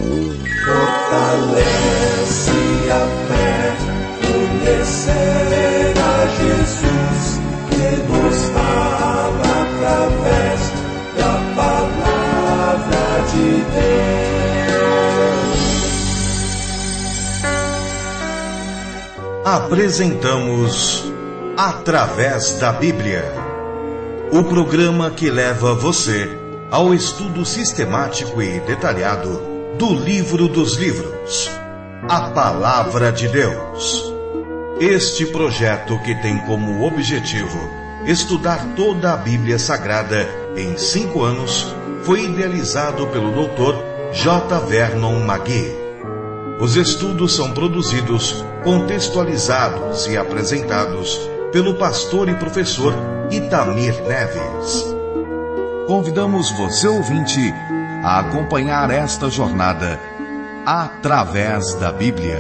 Fortalece a fé, conhecer a Jesus, que nos fala através da palavra de Deus. Apresentamos Através da Bíblia, o programa que leva você ao estudo sistemático e detalhado do livro dos livros, a Palavra de Deus. Este projeto, que tem como objetivo estudar toda a Bíblia Sagrada em 5 anos, foi idealizado pelo Dr. J. Vernon McGee. Os estudos são produzidos, contextualizados e apresentados pelo pastor e professor Itamir Neves. Convidamos você, ouvinte, a acompanhar esta jornada através da Bíblia.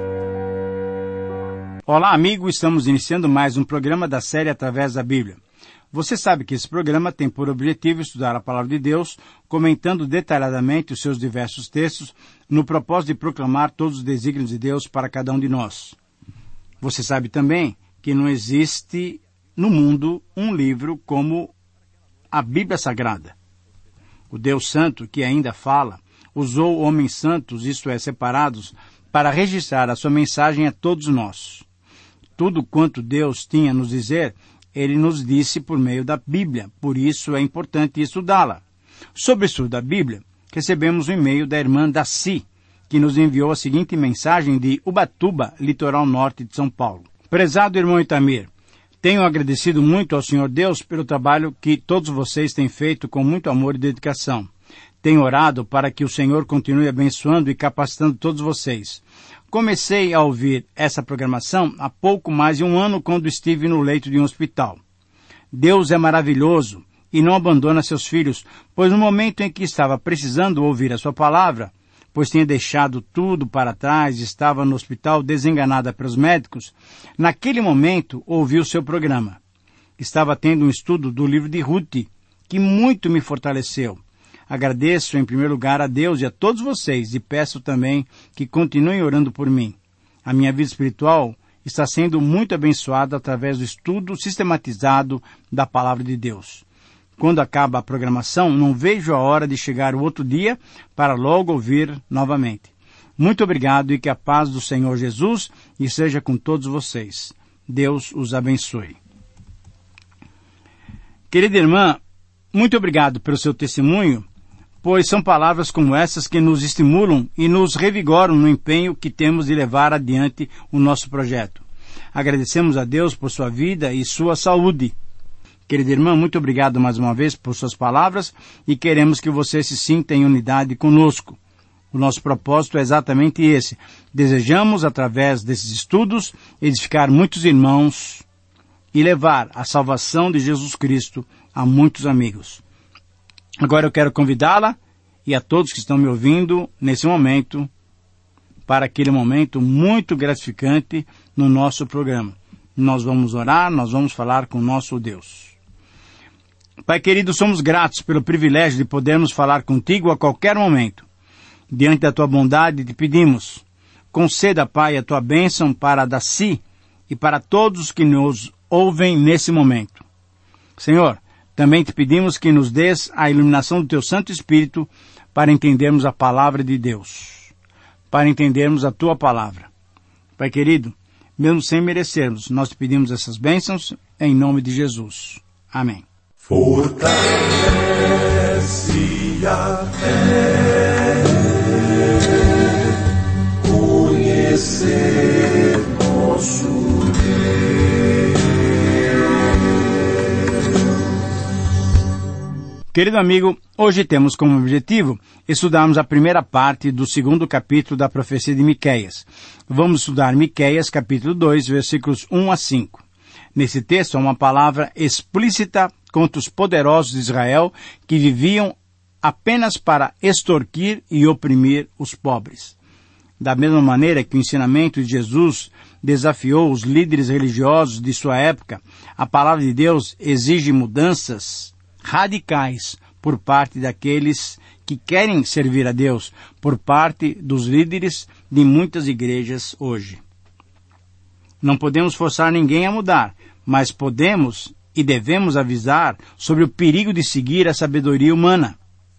Olá, amigo, estamos iniciando mais um programa da série Através da Bíblia. Você sabe que esse programa tem por objetivo estudar a Palavra de Deus, comentando detalhadamente os seus diversos textos, no propósito de proclamar todos os desígnios de Deus para cada um de nós. Você sabe também que não existe no mundo um livro como a Bíblia Sagrada. O Deus Santo, que ainda fala, usou homens santos, isto é, separados, para registrar a sua mensagem a todos nós. Tudo quanto Deus tinha a nos dizer, Ele nos disse por meio da Bíblia, por isso é importante estudá-la. Sobre o estudo da Bíblia, recebemos um e-mail da irmã Daci, que nos enviou a seguinte mensagem de Ubatuba, litoral norte de São Paulo. Prezado irmão Itamir, tenho agradecido muito ao Senhor Deus pelo trabalho que todos vocês têm feito com muito amor e dedicação. Tenho orado para que o Senhor continue abençoando e capacitando todos vocês. Comecei a ouvir essa programação há pouco mais de um ano, quando estive no leito de um hospital. Deus é maravilhoso e não abandona seus filhos, pois no momento em que estava precisando ouvir a sua palavra, pois tinha deixado tudo para trás e estava no hospital desenganada pelos médicos, naquele momento ouvi o seu programa. Estava tendo um estudo do livro de Ruth, que muito me fortaleceu. Agradeço em primeiro lugar a Deus e a todos vocês e peço também que continuem orando por mim. A minha vida espiritual está sendo muito abençoada através do estudo sistematizado da Palavra de Deus. Quando acaba a programação, não vejo a hora de chegar o outro dia para logo ouvir novamente. Muito obrigado e que a paz do Senhor Jesus esteja com todos vocês. Deus os abençoe. Querida irmã, muito obrigado pelo seu testemunho, pois são palavras como essas que nos estimulam e nos revigoram no empenho que temos de levar adiante o nosso projeto. Agradecemos a Deus por sua vida e sua saúde. Querida irmã, muito obrigado mais uma vez por suas palavras e queremos que você se sinta em unidade conosco. O nosso propósito é exatamente esse. Desejamos, através desses estudos, edificar muitos irmãos e levar a salvação de Jesus Cristo a muitos amigos. Agora eu quero convidá-la e a todos que estão me ouvindo nesse momento para aquele momento muito gratificante no nosso programa. Nós vamos orar, nós vamos falar com o nosso Deus. Pai querido, somos gratos pelo privilégio de podermos falar contigo a qualquer momento. Diante da tua bondade te pedimos, conceda, Pai, a tua bênção para Daci e para todos que nos ouvem nesse momento. Senhor, também te pedimos que nos dês a iluminação do teu Santo Espírito para entendermos a palavra de Deus, para entendermos a tua palavra. Pai querido, mesmo sem merecermos, nós te pedimos essas bênçãos em nome de Jesus. Amém. Fortalece a fé, conhecer nosso Deus. Querido amigo, hoje temos como objetivo estudarmos a primeira parte do 2º capítulo da profecia de Miqueias. Vamos estudar Miqueias, capítulo 2, versículos 1 a 5. Nesse texto há uma palavra explícita contra os poderosos de Israel que viviam apenas para extorquir e oprimir os pobres. Da mesma maneira que o ensinamento de Jesus desafiou os líderes religiosos de sua época, a palavra de Deus exige mudanças radicais por parte daqueles que querem servir a Deus por parte dos líderes de muitas igrejas hoje. Não podemos forçar ninguém a mudar, mas podemos e devemos avisar sobre o perigo de seguir a sabedoria humana.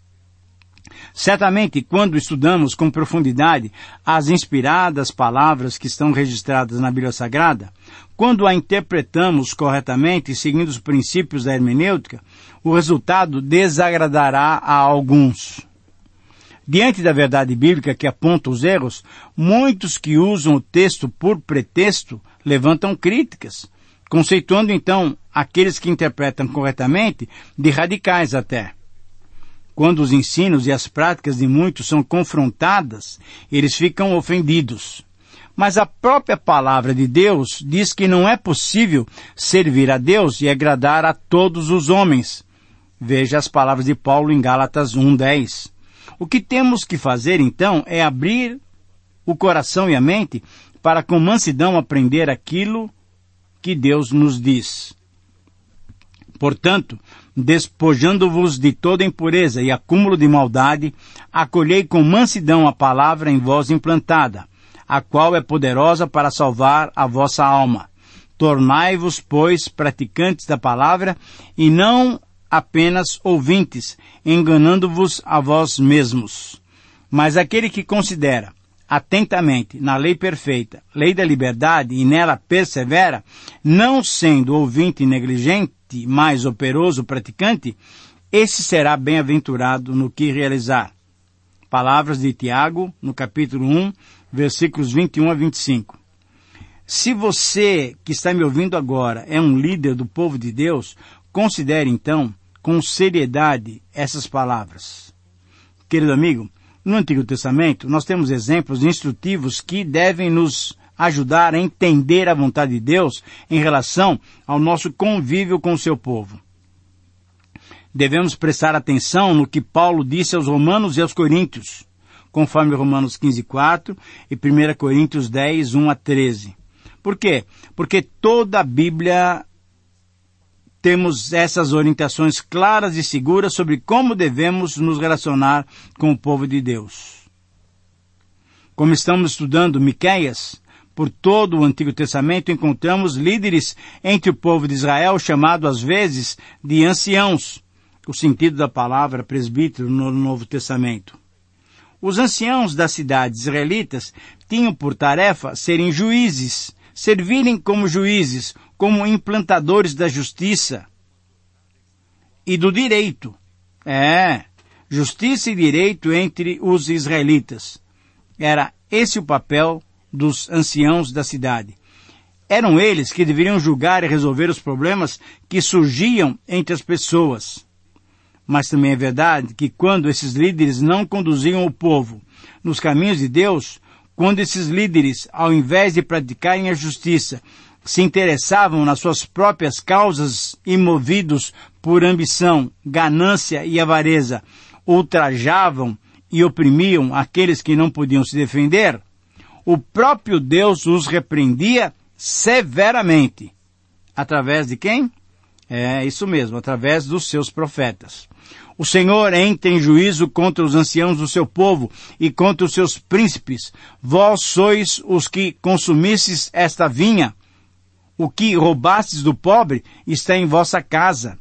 Certamente, quando estudamos com profundidade as inspiradas palavras que estão registradas na Bíblia Sagrada, quando a interpretamos corretamente seguindo os princípios da hermenêutica, o resultado desagradará a alguns. Diante da verdade bíblica que aponta os erros, muitos que usam o texto por pretexto levantam críticas, conceituando então aqueles que interpretam corretamente de radicais até. Quando os ensinos e as práticas de muitos são confrontadas, eles ficam ofendidos. Mas a própria palavra de Deus diz que não é possível servir a Deus e agradar a todos os homens. Veja as palavras de Paulo em Gálatas 1:10. O que temos que fazer, então, é abrir o coração e a mente para com mansidão aprender aquilo que Deus nos diz. Portanto, despojando-vos de toda impureza e acúmulo de maldade, acolhei com mansidão a palavra em vós implantada, a qual é poderosa para salvar a vossa alma. Tornai-vos, pois, praticantes da palavra, e não apenas ouvintes, enganando-vos a vós mesmos. Mas aquele que considera atentamente na lei perfeita, lei da liberdade, e nela persevera, não sendo ouvinte negligente, mas operoso praticante, esse será bem-aventurado no que realizar. Palavras de Tiago, no capítulo 1, versículos 21 a 25. Se você que está me ouvindo agora é um líder do povo de Deus, considere então com seriedade essas palavras. Querido amigo, no Antigo Testamento nós temos exemplos instrutivos que devem nos ajudar a entender a vontade de Deus em relação ao nosso convívio com o seu povo. Devemos prestar atenção no que Paulo disse aos Romanos e aos Coríntios, conforme Romanos 15:4 e 1 Coríntios 10:1 a 13. Por quê? Porque toda a Bíblia temos essas orientações claras e seguras sobre como devemos nos relacionar com o povo de Deus. Como estamos estudando Miqueias, por todo o Antigo Testamento encontramos líderes entre o povo de Israel, chamado às vezes de anciãos, o sentido da palavra presbítero no Novo Testamento. Os anciãos das cidades israelitas tinham por tarefa serem juízes, servirem como juízes, como implantadores da justiça e do direito. Justiça e direito entre os israelitas. Era esse o papel dos anciãos da cidade. Eram eles que deveriam julgar e resolver os problemas que surgiam entre as pessoas. Mas também é verdade que quando esses líderes não conduziam o povo nos caminhos de Deus, quando esses líderes, ao invés de praticarem a justiça, se interessavam nas suas próprias causas e movidos por ambição, ganância e avareza, ultrajavam e oprimiam aqueles que não podiam se defender, o próprio Deus os repreendia severamente. Através de quem? Isso mesmo, através dos seus profetas. O Senhor entra em juízo contra os anciãos do seu povo e contra os seus príncipes. Vós sois os que consumistes esta vinha. O que roubastes do pobre está em vossa casa.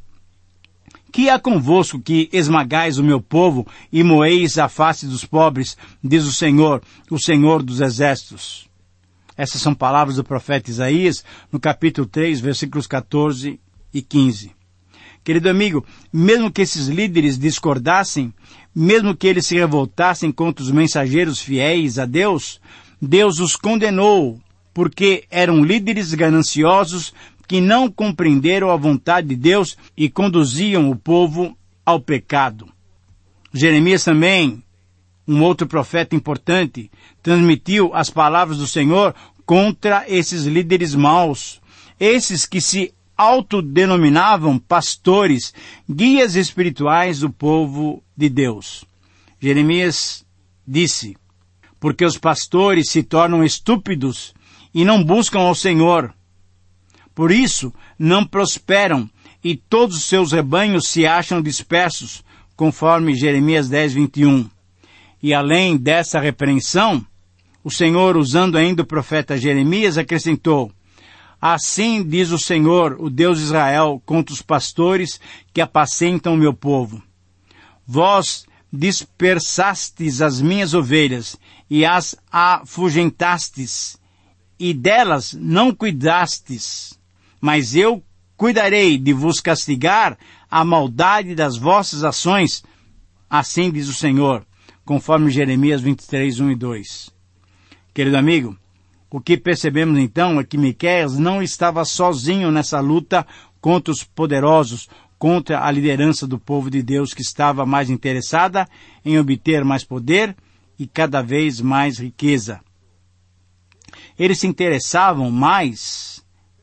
Que há convosco que esmagais o meu povo e moeis a face dos pobres, diz o Senhor dos exércitos. Essas são palavras do profeta Isaías, no capítulo 3, versículos 14 e 15. Querido amigo, mesmo que esses líderes discordassem, mesmo que eles se revoltassem contra os mensageiros fiéis a Deus, Deus os condenou, porque eram líderes gananciosos que não compreenderam a vontade de Deus e conduziam o povo ao pecado. Jeremias também, um outro profeta importante, transmitiu as palavras do Senhor contra esses líderes maus, esses que se autodenominavam pastores, guias espirituais do povo de Deus. Jeremias disse: porque os pastores se tornam estúpidos e não buscam ao Senhor. Por isso, não prosperam e todos os seus rebanhos se acham dispersos, conforme Jeremias 10, 21. E além dessa repreensão, o Senhor, usando ainda o profeta Jeremias, acrescentou: assim diz o Senhor, o Deus de Israel, contra os pastores que apacentam o meu povo. Vós dispersastes as minhas ovelhas e as afugentastes, e delas não cuidastes. Mas eu cuidarei de vos castigar a maldade das vossas ações, assim diz o Senhor, conforme Jeremias 23, 1 e 2. Querido amigo, o que percebemos então é que Miqueias não estava sozinho nessa luta contra os poderosos, contra a liderança do povo de Deus, que estava mais interessada em obter mais poder e cada vez mais riqueza. Eles se interessavam mais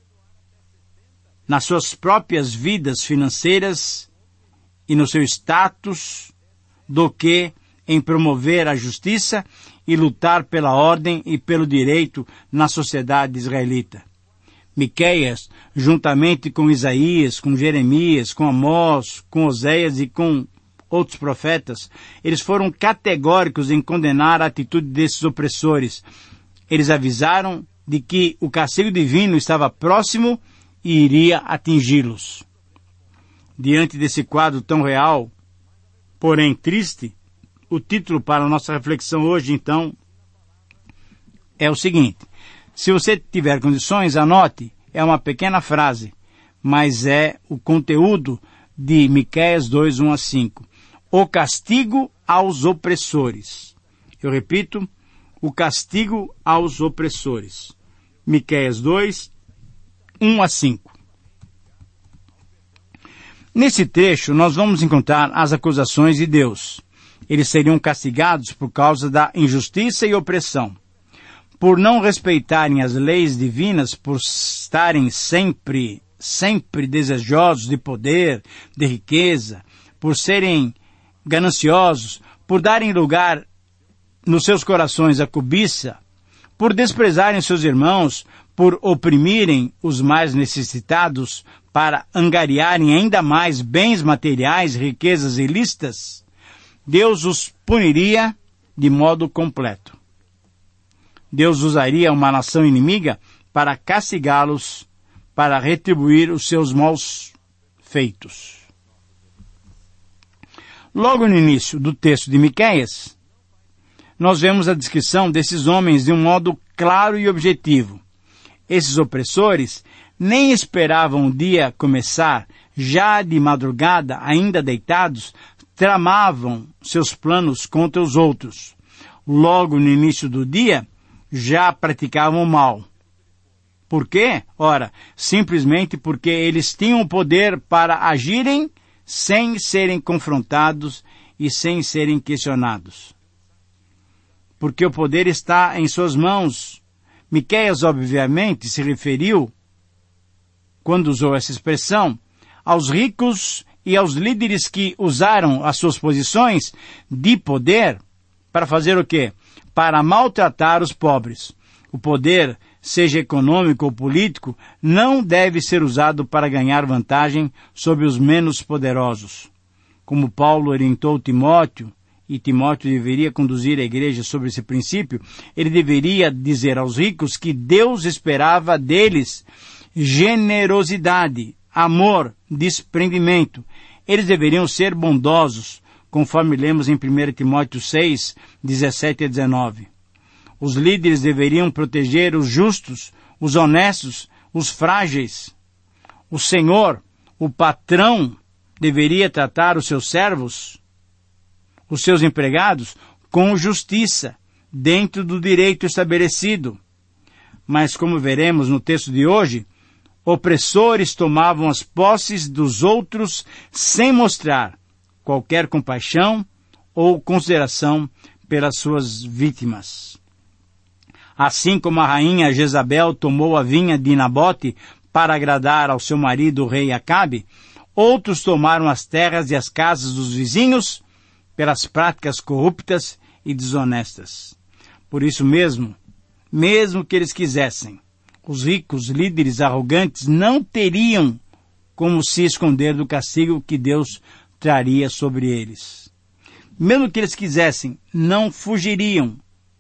nas suas próprias vidas financeiras e no seu status do que em promover a justiça e lutar pela ordem e pelo direito na sociedade israelita. Miqueias, juntamente com Isaías, com Jeremias, com Amós, com Oséias e com outros profetas, eles foram categóricos em condenar a atitude desses opressores. Eles avisaram de que o castigo divino estava próximo e iria atingi-los. Diante desse quadro tão real, porém triste, o título para a nossa reflexão hoje, então, é o seguinte: se você tiver condições, anote, é uma pequena frase, mas é o conteúdo de Miqueias 2, 1 a 5. O castigo aos opressores. Eu repito, o castigo aos opressores. Miqueias 2, 1 a 5. Nesse trecho, nós vamos encontrar as acusações de Deus. Eles seriam castigados por causa da injustiça e opressão, por não respeitarem as leis divinas, por estarem sempre desejosos de poder, de riqueza, por serem gananciosos, por darem lugar nos seus corações à cobiça, por desprezarem seus irmãos, por oprimirem os mais necessitados, para angariarem ainda mais bens materiais, riquezas ilícitas, Deus os puniria de modo completo. Deus usaria uma nação inimiga para castigá-los, para retribuir os seus maus feitos. Logo no início do texto de Miqueias, nós vemos a descrição desses homens de um modo claro e objetivo. Esses opressores nem esperavam o dia começar, já de madrugada, ainda deitados, tramavam seus planos contra os outros. Logo no início do dia, já praticavam o mal. Por quê? Ora, simplesmente porque eles tinham poder para agirem sem serem confrontados e sem serem questionados. Porque o poder está em suas mãos. Miqueias, obviamente, se referiu, quando usou essa expressão, aos ricos e aos líderes que usaram as suas posições de poder para fazer o quê? Para maltratar os pobres. O poder, seja econômico ou político, não deve ser usado para ganhar vantagem sobre os menos poderosos. Como Paulo orientou Timóteo, e Timóteo deveria conduzir a igreja sobre esse princípio, ele deveria dizer aos ricos que Deus esperava deles generosidade, amor, desprendimento. Eles deveriam ser bondosos, conforme lemos em 1 Timóteo 6, 17 a 19. Os líderes deveriam proteger os justos, os honestos, os frágeis. O Senhor, o patrão, deveria tratar os seus servos, os seus empregados, com justiça, dentro do direito estabelecido. Mas, como veremos no texto de hoje, opressores tomavam as posses dos outros sem mostrar qualquer compaixão ou consideração pelas suas vítimas. Assim como a rainha Jezabel tomou a vinha de Nabote para agradar ao seu marido, o rei Acabe, outros tomaram as terras e as casas dos vizinhos pelas práticas corruptas e desonestas. Por isso mesmo que eles quisessem, os ricos líderes arrogantes não teriam como se esconder do castigo que Deus traria sobre eles. Mesmo que eles quisessem, não fugiriam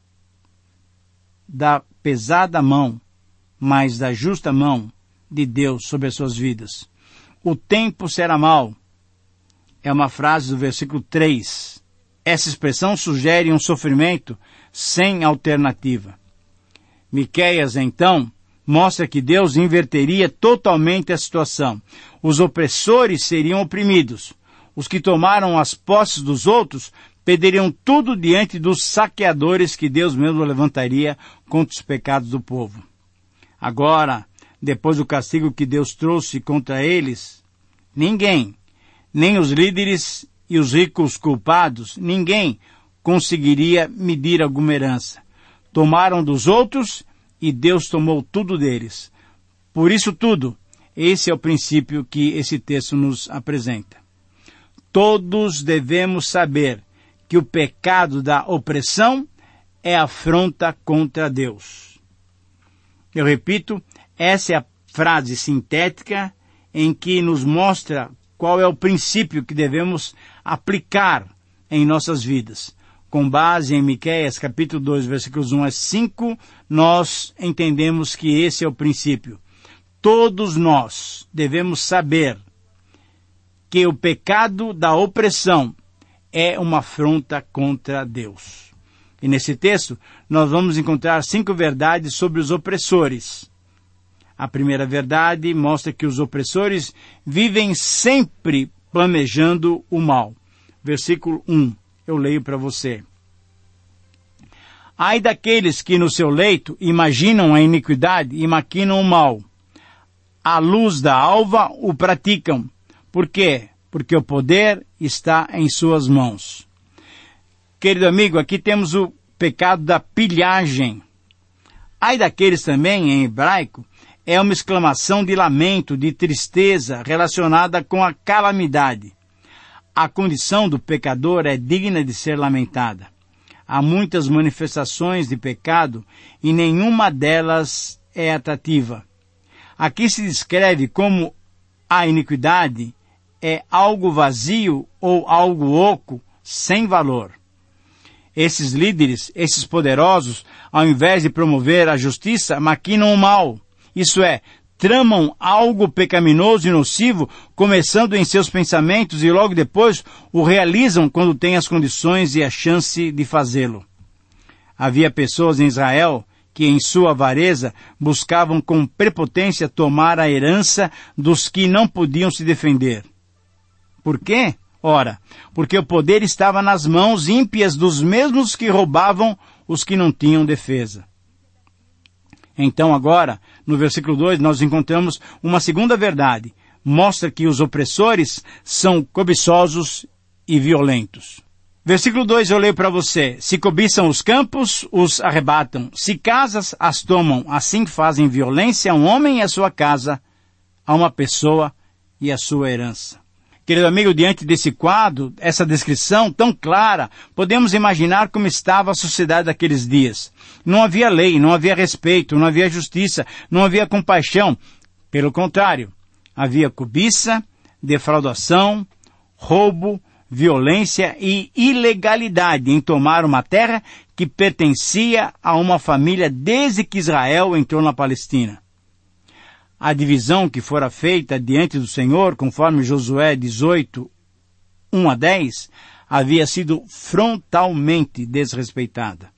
da pesada mão, mas da justa mão de Deus sobre as suas vidas. O tempo será mau. É uma frase do versículo 3. Essa expressão sugere um sofrimento sem alternativa. Miqueias, então, mostra que Deus inverteria totalmente a situação. Os opressores seriam oprimidos. Os que tomaram as posses dos outros perderiam tudo diante dos saqueadores que Deus mesmo levantaria contra os pecados do povo. Agora, depois do castigo que Deus trouxe contra eles, ninguém, nem os líderes e os ricos culpados, ninguém conseguiria medir alguma herança. Tomaram dos outros e Deus tomou tudo deles. Por isso tudo, esse é o princípio que esse texto nos apresenta. Todos devemos saber que o pecado da opressão é afronta contra Deus. Eu repito, essa é a frase sintética em que nos mostra qual é o princípio que devemos aplicar em nossas vidas. Com base em Miqueias, capítulo 2, versículos 1 a 5, nós entendemos que esse é o princípio. Todos nós devemos saber que o pecado da opressão é uma afronta contra Deus. E nesse texto, nós vamos encontrar 5 verdades sobre os opressores. A primeira verdade mostra que os opressores vivem sempre planejando o mal. Versículo 1, eu leio para você. Ai daqueles que no seu leito imaginam a iniquidade e maquinam o mal. À luz da alva o praticam. Por quê? Porque o poder está em suas mãos. Querido amigo, aqui temos o pecado da pilhagem. Ai daqueles também, em hebraico, é uma exclamação de lamento, de tristeza relacionada com a calamidade. A condição do pecador é digna de ser lamentada. Há muitas manifestações de pecado e nenhuma delas é atrativa. Aqui se descreve como a iniquidade é algo vazio ou algo oco, sem valor. Esses líderes, esses poderosos, ao invés de promover a justiça, maquinam o mal. Isso é, tramam algo pecaminoso e nocivo, começando em seus pensamentos e logo depois o realizam quando têm as condições e a chance de fazê-lo. Havia pessoas em Israel que em sua avareza buscavam com prepotência tomar a herança dos que não podiam se defender. Por quê? Ora, porque o poder estava nas mãos ímpias dos mesmos que roubavam os que não tinham defesa. Então agora, no versículo 2, nós encontramos uma segunda verdade. Mostra que os opressores são cobiçosos e violentos. Versículo 2 eu leio para você. Se cobiçam os campos, os arrebatam. Se casas, as tomam. Assim fazem violência a um homem e a sua casa, a uma pessoa e a sua herança. Querido amigo, diante desse quadro, essa descrição tão clara, podemos imaginar como estava a sociedade daqueles dias. Não havia lei, não havia respeito, não havia justiça, não havia compaixão. Pelo contrário, havia cobiça, defraudação, roubo, violência e ilegalidade em tomar uma terra que pertencia a uma família desde que Israel entrou na Palestina. A divisão que fora feita diante do Senhor, conforme Josué 18, 1 a 10, havia sido frontalmente desrespeitada.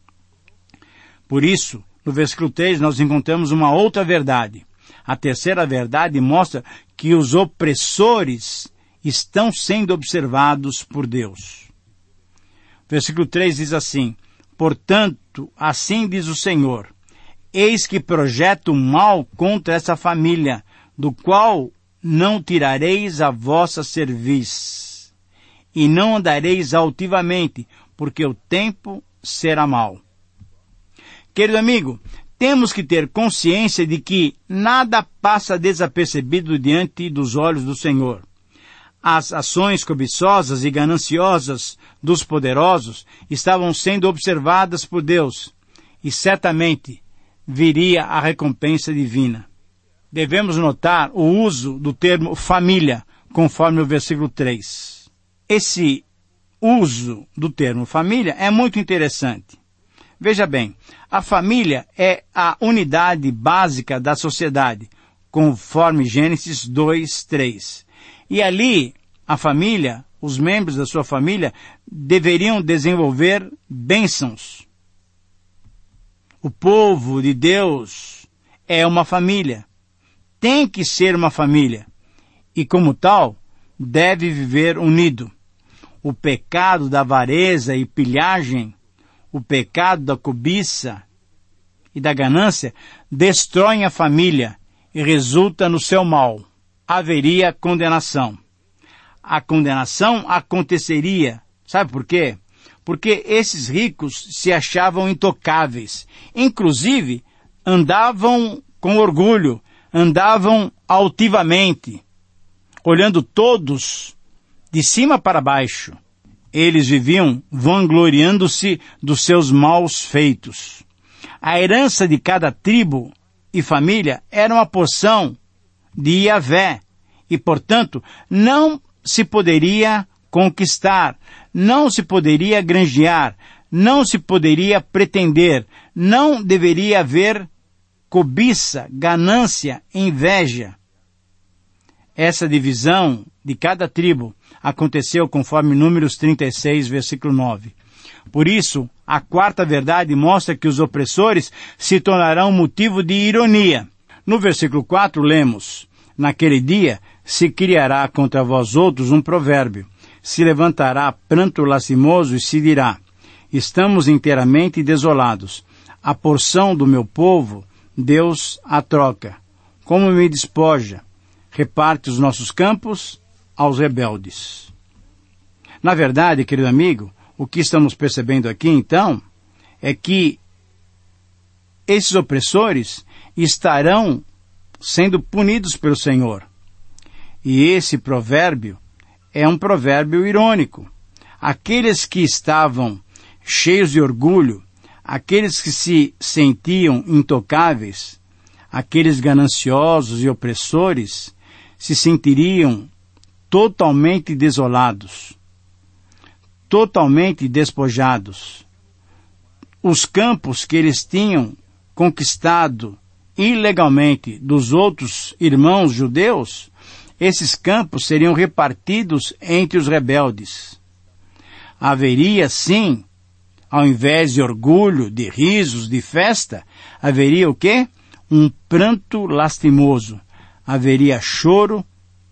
Por isso, no versículo 3, nós encontramos uma outra verdade. A terceira verdade mostra que os opressores estão sendo observados por Deus. Versículo 3 diz assim: portanto, assim diz o Senhor, eis que projeto mal contra essa família, do qual não tirareis a vossa cerviz, e não andareis altivamente, porque o tempo será mau. Querido amigo, temos que ter consciência de que nada passa desapercebido diante dos olhos do Senhor. As ações cobiçosas e gananciosas dos poderosos estavam sendo observadas por Deus, e certamente viria a recompensa divina. Devemos notar o uso do termo família, conforme o versículo 3. Esse uso do termo família é muito interessante. Veja bem, a família é a unidade básica da sociedade, conforme Gênesis 2:3. E ali, a família, os membros da sua família, deveriam desenvolver bênçãos. O povo de Deus é uma família. Tem que ser uma família. E como tal, deve viver unido. O pecado da avareza e pilhagem, o pecado da cobiça e da ganância, destroem a família e resulta no seu mal. Haveria condenação. A condenação aconteceria. Sabe por quê? Porque esses ricos se achavam intocáveis. Inclusive, andavam com orgulho, andavam altivamente, olhando todos de cima para baixo. Eles viviam vangloriando-se dos seus maus feitos. A herança de cada tribo e família era uma porção de Yahvé e, portanto, não se poderia conquistar, não se poderia granjear, não se poderia pretender, não deveria haver cobiça, ganância, inveja. Essa divisão de cada tribo aconteceu conforme Números 36, versículo 9. Por isso, a quarta verdade mostra que os opressores se tornarão motivo de ironia. No versículo 4 lemos: naquele dia se criará contra vós outros um provérbio. Se levantará pranto lastimoso e se dirá: estamos inteiramente desolados. A porção do meu povo, Deus a troca. Como me despoja, reparte os nossos campos aos rebeldes. Na verdade, querido amigo, o que estamos percebendo aqui, então, é que esses opressores estarão sendo punidos pelo Senhor. E esse provérbio é um provérbio irônico. Aqueles que estavam cheios de orgulho, aqueles que se sentiam intocáveis, aqueles gananciosos e opressores, se sentiriam totalmente desolados, totalmente despojados. Os campos que eles tinham conquistado ilegalmente dos outros irmãos judeus, esses campos seriam repartidos entre os rebeldes. Haveria, sim, ao invés de orgulho, de risos, de festa, haveria o quê? Um pranto lastimoso. Haveria choro,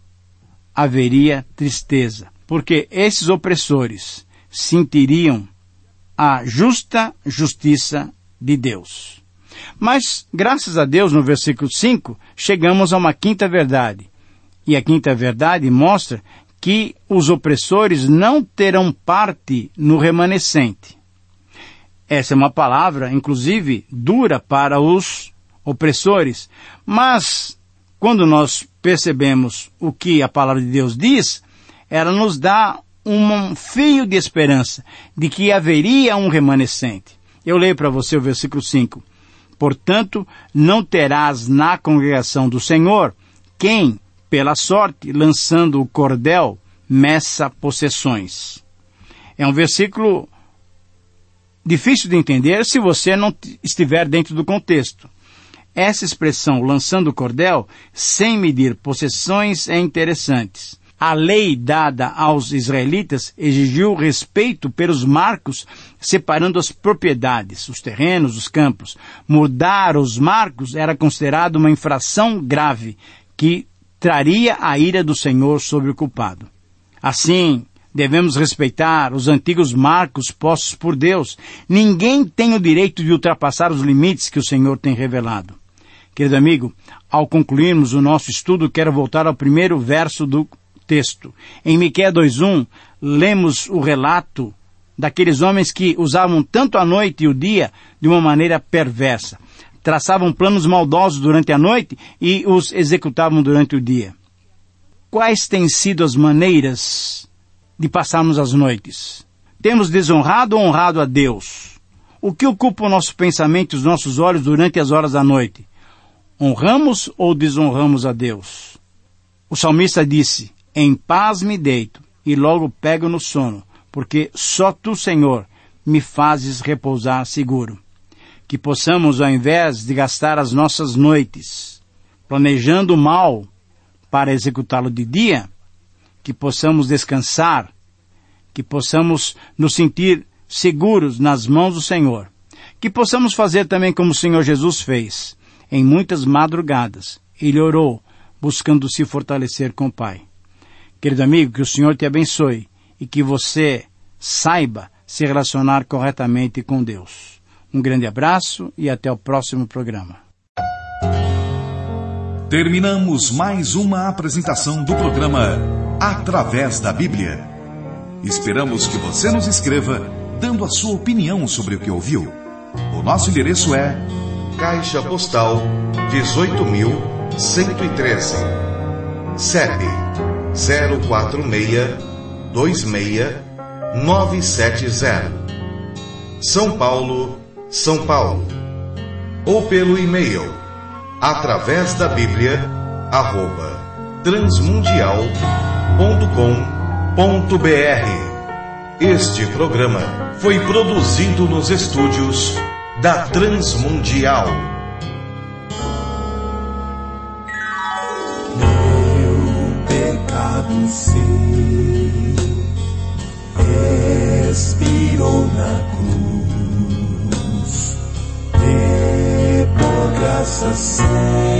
haveria tristeza. Porque esses opressores sentiriam a justa justiça de Deus. Mas, graças a Deus, no versículo 5, chegamos a uma quinta verdade. E a quinta verdade mostra que os opressores não terão parte no remanescente. Essa é uma palavra, inclusive, dura para os opressores. Mas, quando nós percebemos o que a palavra de Deus diz, ela nos dá um fio de esperança de que haveria um remanescente. Eu leio para você o versículo 5. Portanto, não terás na congregação do Senhor quem, pela sorte, lançando o cordel, meça possessões. É um versículo difícil de entender se você não estiver dentro do contexto. Essa expressão, lançando o cordel, sem medir possessões, é interessante. A lei dada aos israelitas exigiu respeito pelos marcos, separando as propriedades, os terrenos, os campos. Mudar os marcos era considerado uma infração grave, que traria a ira do Senhor sobre o culpado. Assim, devemos respeitar os antigos marcos postos por Deus. Ninguém tem o direito de ultrapassar os limites que o Senhor tem revelado. Querido amigo, ao concluirmos o nosso estudo, quero voltar ao primeiro verso do texto. Em Miqueias 2:1, lemos o relato daqueles homens que usavam tanto a noite e o dia de uma maneira perversa. Traçavam planos maldosos durante a noite e os executavam durante o dia. Quais têm sido as maneiras de passarmos as noites? Temos desonrado ou honrado a Deus? O que ocupa o nosso pensamento e os nossos olhos durante as horas da noite? Honramos ou desonramos a Deus? O salmista disse: Em paz me deito e logo pego no sono, porque só Tu, Senhor, me fazes repousar seguro. Que possamos, ao invés de gastar as nossas noites planejando o mal para executá-lo de dia, que possamos descansar, que possamos nos sentir seguros nas mãos do Senhor, que possamos fazer também como o Senhor Jesus fez. Em muitas madrugadas, Ele orou, buscando se fortalecer com o Pai. Querido amigo, que o Senhor te abençoe e que você saiba se relacionar corretamente com Deus. Um grande abraço e até o próximo programa. Terminamos mais uma apresentação do programa Através da Bíblia. Esperamos que você nos escreva, dando a sua opinião sobre o que ouviu. O nosso endereço é Caixa Postal 18.113, CEP 04626-970, São Paulo, São Paulo. Ou pelo e-mail através da Bíblia @transmundial.com.br. Este programa foi produzido nos estúdios da Transmundial. Sim, expirou na cruz, e por graça